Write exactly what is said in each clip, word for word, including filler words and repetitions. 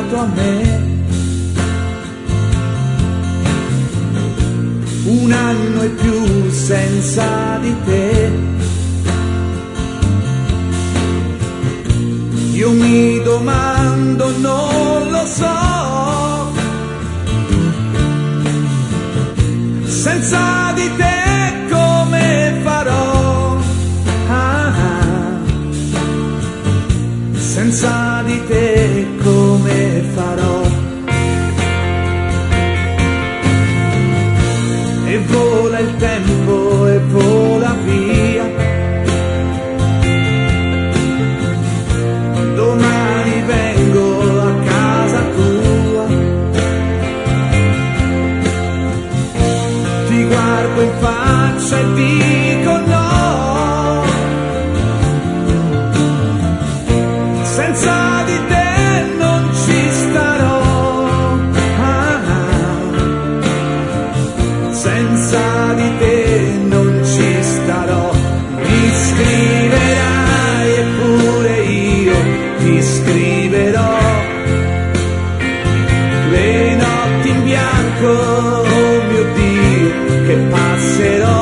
dato a me un anno e più senza di te. Io mi domando, non lo so, senza di te come farò, ah, ah. Senza di te come farò. E vola il tempo e vola via, domani vengo a casa tua, ti guardo in faccia e dico no, senza di te non ci starò, ah, ah. Senza di te non ci starò. Mi scriverai eppure io ti scriverò le notti in bianco, oh mio Dio, che passerò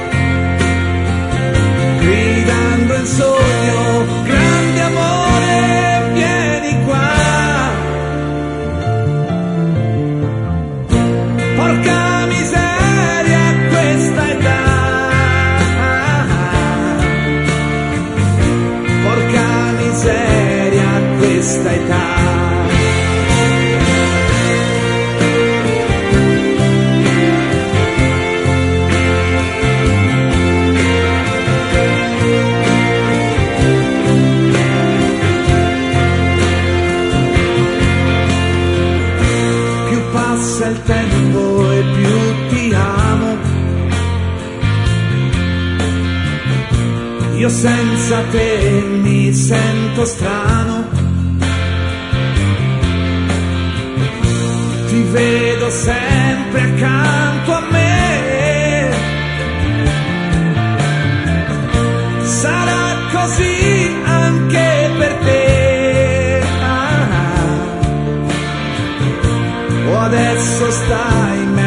gridando in sogno, grande amore vieni qua. Porca miseria questa età, porca miseria questa età. Più passa il tempo e più ti amo, io senza te mi sento strano, ti vedo sempre accanto a me, sarà così anche per te, ah, ah. O adesso stai meglio